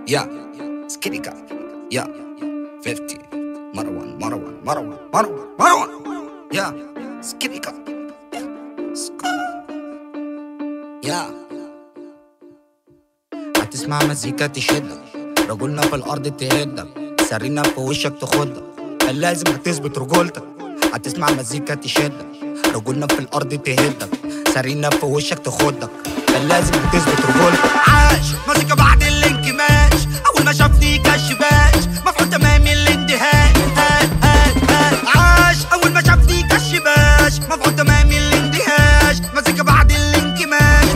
يا سكينيكا يا 50 مروان يا سكينيكا يا هتسمع مزيكا تشدك، رجولنا في الارض تهدك، سرينا في وشك تخدك، كان لازم تثبت رجولتك. هتسمع مزيكا تشدك، رجولنا في الارض تهدك، سرينا في وشك تخدك، كان لازم تثبت رجولتك. عاش مزيكا بعد الانكماش، اول ما شافني كشباش مفعول تمامي الاندهاش. عاش اول ما شافني كشباش مفعول تمامي الاندهاش. مزيكا بعد الانكماش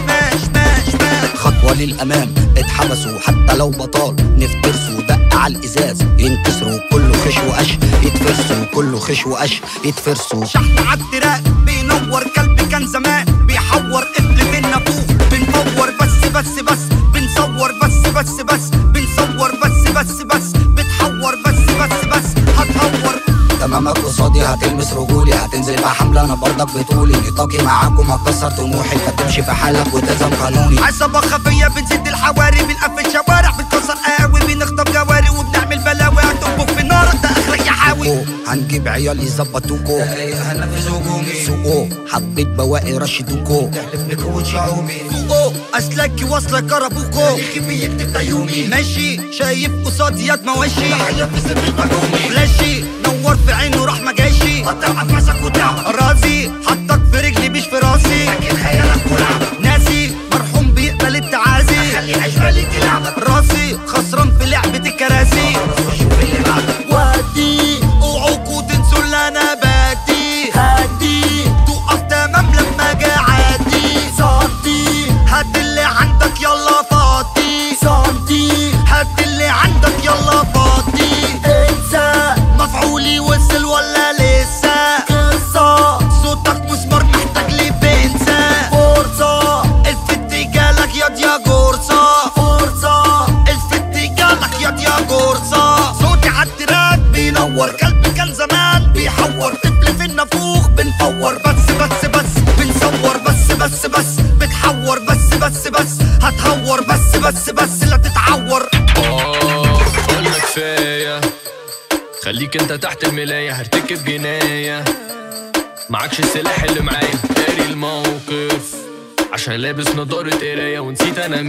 ماش خطوة للأمام، اتحبسوا حتى لو بطال، نفترسوا دق على الإزاز ينكسروا، كله خش وقش يتفرسوا، كله خش وقش يتفرسوا. شحن عالتراك بينور، كلب كان زمان بيحور، قبل من نافوخ بنفور، بس بنصور، بس بنصور، بس بتحور، بس هتهور. تمامك قصادي هتلمس رجولي، هتنزل مع حملة انا برضك بطولي، نطاقي معاكم هتكسر طموحي، فتمشي في حالك وتلزم قانوني. عصابة خفية بنسد الحواري، بنقفل شوارع، بنكسر قهاوي، بنخطف جواري وبنعمل بلاوي، هتنفخ في نارك ده اخرك يا حاوي. هنجيب عيال يظبطوكو، هننفذ هجومي، سوقو حبيت بواقي رشدوكو، تحلف بقوة شعوبي، فوقو اسلاكي واصلة كربوكو، الكمية بتبقى يومي ماشي، شايف قصادي يد مواشي، حياة في سر البجومي، فلاشي نور في عينه راح ما جايشي، قطع انفاسك وتعب راسي، حطك في رجلي مش في راسي، لكن خيالك ولعبك ناسي، مرحوم بيقبل التعازي، خلي اجمالي تلعبك راسي، خسران في لعبة الكراسي، شوف اللي بعدك. ودي اوعوكوا تنسوا اللي انا بادي، هادي تقف تمام لما جا عادي، صدي هات اللي عندك يلا فاضي، صدي هات اللي عندك يلا فاضي، انسى مفعولي وصل ولا لسه، قصة صوتك مسمار محتاج لي بنسى، فرصة الفت جالك ياض يا جرصة، فرصة الفت جالك ياض يا جرصة. صوتي عالتراك بينور، كلب كان زمان بيحور، طفل في النافوخ بنفور، بس بنصور، بس بتحور، بس هتهور، بس لا تتعور. قلنا كفاية خليك انت تحت الملاية، هرتكب جناية معكش السلاح اللي معايا، داري الموقف عشان لابس نضارة قراية، ونسيت انا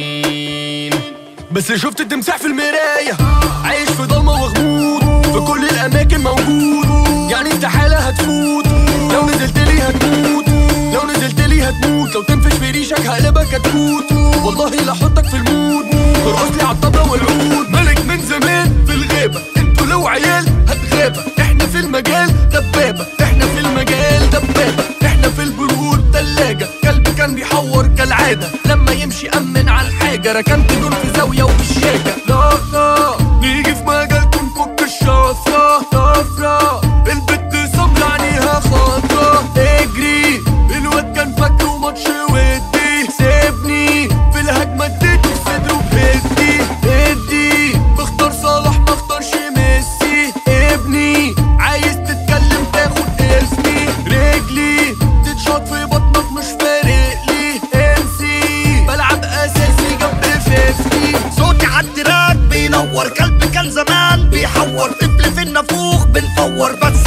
مين، بس شفت التمساح في المراية، عايش في ضلمة وغموض، في كل الاماكن موجود، يعني استحالة هتفوت، لو نزلتلي هتموت، لو نزلتلي هتموت، لو تنفش في ريشك هقلبك هتفوت، والله لا احطك في المود، ترقصلي عالطبلة والعود، ملك من زمان في الغابة، انتوا لو عيال هتغابة، احنا في المجال دبابة، احنا في المجال دبابة، احنا في البرود تلاجة، كلب كان بيحور كالعادة، لما يمشي امن على الحاجة، ركنت دول في زاوية وبالشاكة، لا نيجي في مجالكم فك الشفرة، طفرة البت صبر عليها خطرة، اجري الواد كان فاكره ماتش ودي، سيبني في الهجمة اديته في صدره بهدي، ادي بختار صلاح ما اختارش ميسي، ابني عايز تتكلم تاخد اسمي، رجلي تتشاط في بطنك مش فارقلي، انسي بلعب اساسي جنب 50. صوتي عالتراك بينور، كلب كان زمان بيحور، طفل في النافوخ بنفور، بس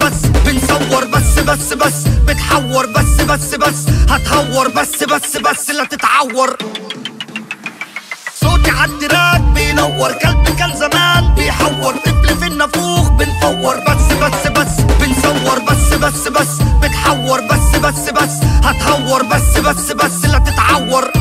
بنصور، بس بتحور، بس هتهور، بس لا تتعور. صوتي عالتراك بينور، كلب كان زمان بيحور، طفل في النافوخ بنفور، بس بنصور، بس بتحور، بس هتهور، بس لا تتعور.